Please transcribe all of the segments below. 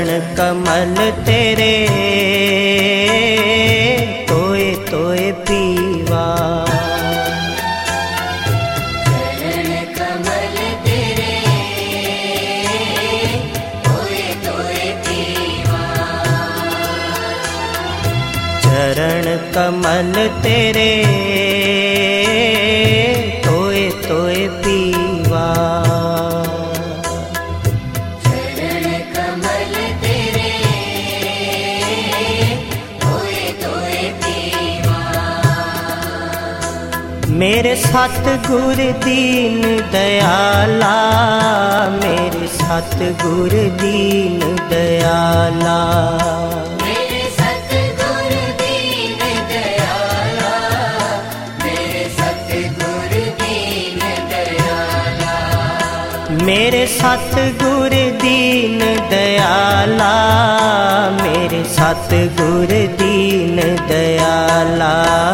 कमल तेरे तोए तोए पीवा। चरण कमल तेरे तोए तोए पीवा। चरण कमल तेरे तोए तोए पीवा। मेरे सतगुर दीन दयाला, मेरे सतगुर दीन दयाला। मेरे सतगुर दीन दयाला, मेरे सतगुर दीन दयाला। मेरे सतगुर दीन दयाला, मेरे सतगुर दीन दयाला।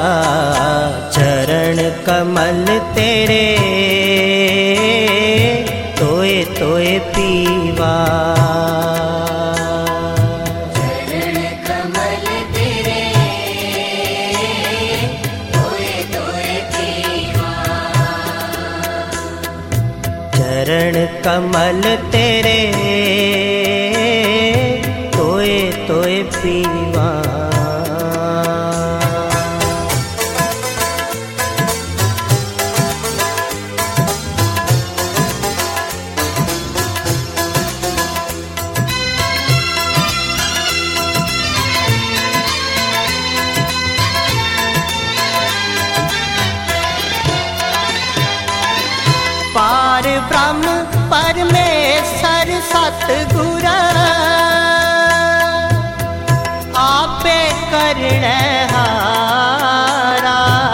चरण कमल तेरे तोए तोए पीवा। चरण कमल तेरे तोए तोए पीवा। चरण कमल तेरे तोए तोए पीवा। पार ब्रह्म परमेश्वर सतगुर आपे करनहारा।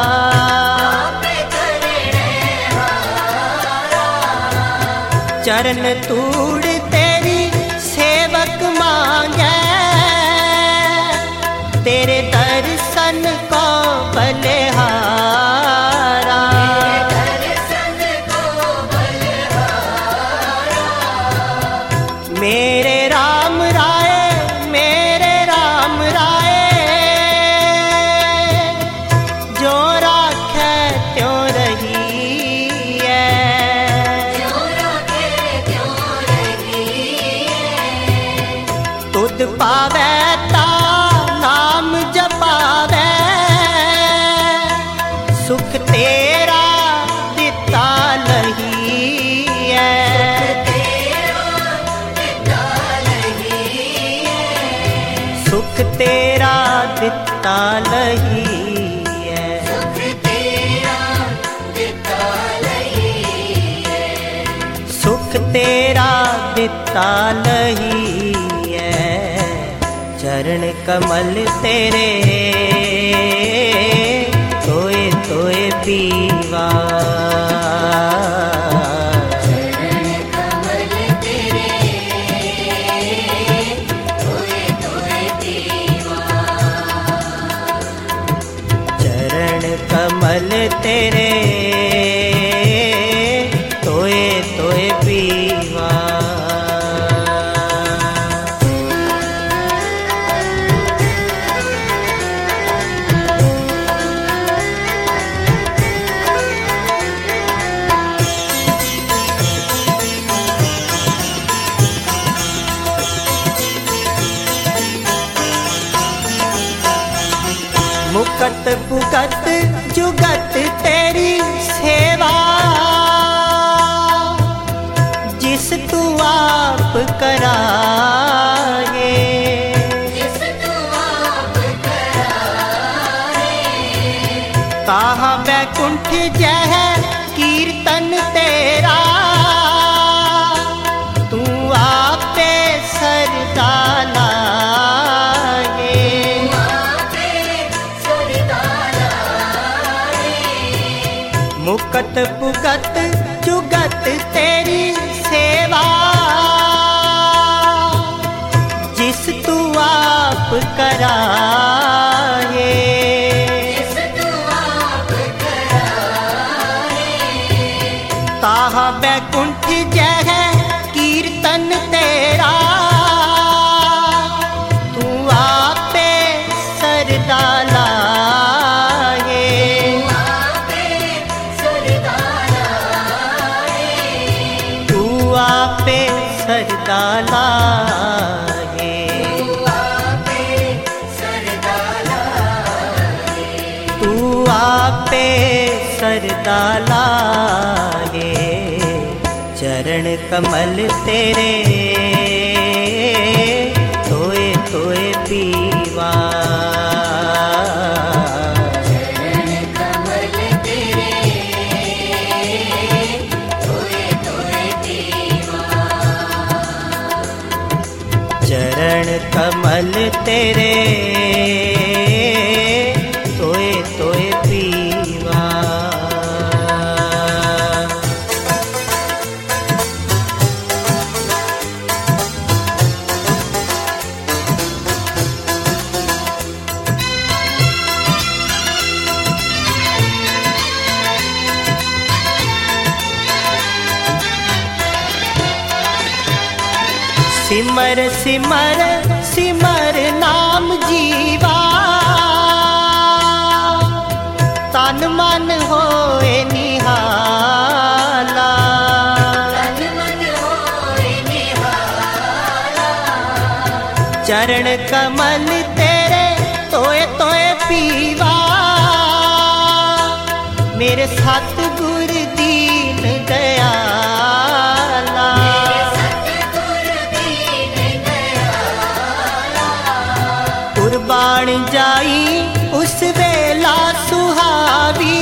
चरण तूड़ तेरी सेवक मांगे, तेरे दर्शन को बलिहारा। मेरे राम राय, मेरे राम राय, जो राखे त्यों रही है। तुध पावे ता नाम जपावे, सुख तेरा दिता लही है। सुख तेरा दिता लही है। सुख तेरा दिता लही है। सुख तेरा दिता लही है। चरण कमल तेरे तोए तोए पीवा। कमल तेरे तोए तोए पीवा। मुकट पुकट जुगत तेरी सेवा, जिस तू आप कराए। जिस तू आप कराए। कहाँ बैकुंठ जह कीर्तन तेरा, तू आपे सरदाला। मुकट पुकट जुगत तेरी सेवा, जिस तू आप कराए। जिस तू आप कराए। ताहा बैकुंठ जह कीर्तन तेरा, सरदा लागे। तू आपे सरदा लागे, चरण कमल तेरे तोए तोए पीवा। चरण कमल तेरे तोए तोए पीवा। सिमर सिमर सिमर नाम जीवा, तन मन होए निहाला। चरण कमल तेरे तोए तोए पीवा, मेरे सतगुर दीन दयाला। कुर्बान जाई उस वेला सुहावी,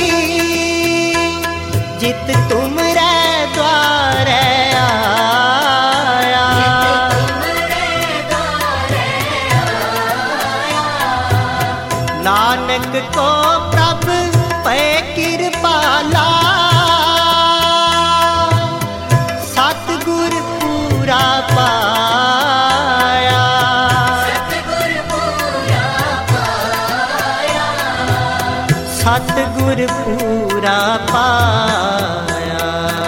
जित तुम रे द्वारे आया। नानक को प्रभ पे कृपाला, सतगुर पूरा पाया। सतगुर पूरा पाया।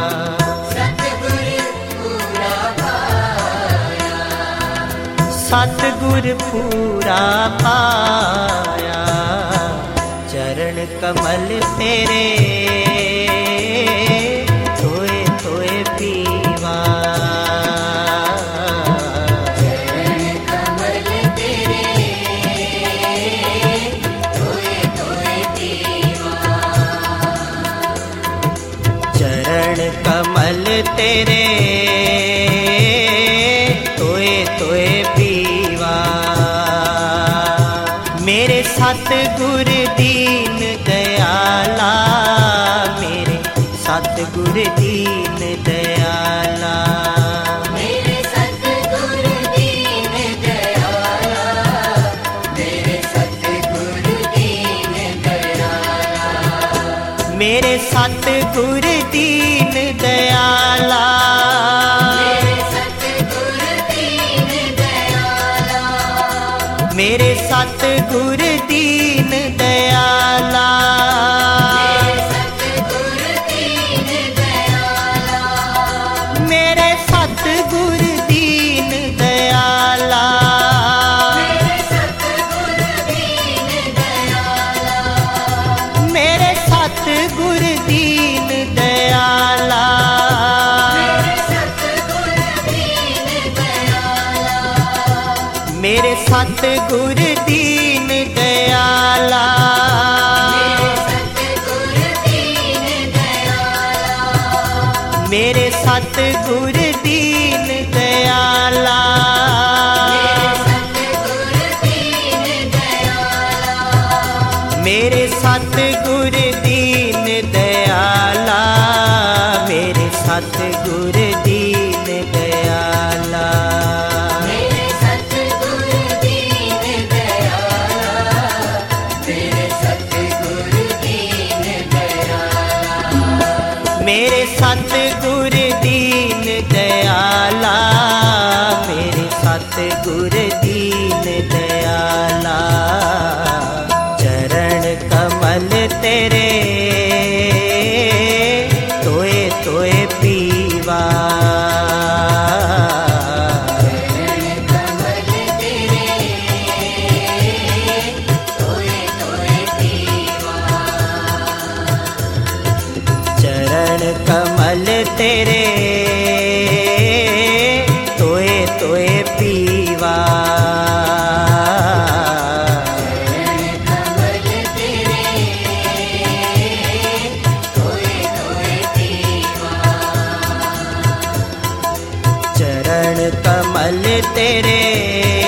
सतगुर पूरा पाया। चरण कमल तेरे तोए तोए पीवा। चरण कमल तेरे तोए तोए पीवा। मेरे सतगुर दीन दयाला, मेरे सतगुर दीन दयाला। मेरे सतगुर दीन दयाला, मेरे सतगुर दीन दयाला। मेरे सतगुर दीन दयाला। मेरे सतगुर दीन दयाला। मेरे सतगुर दीन दयाला। मेरे सतगुर दीन दयाला। मेरे सतगुर दीन दयाला। मेरे सतगुर दीन दयाला। मेरे सतगुर दीन दयाला। मेरे सतगुर दीन दयाला। मेरे सतगुर दीन दयाला। मेरे सतगुर दीन दयाला। चरण कमल तेरे तोए तोए पीवा। चरण कमल तेरे कमल तेरे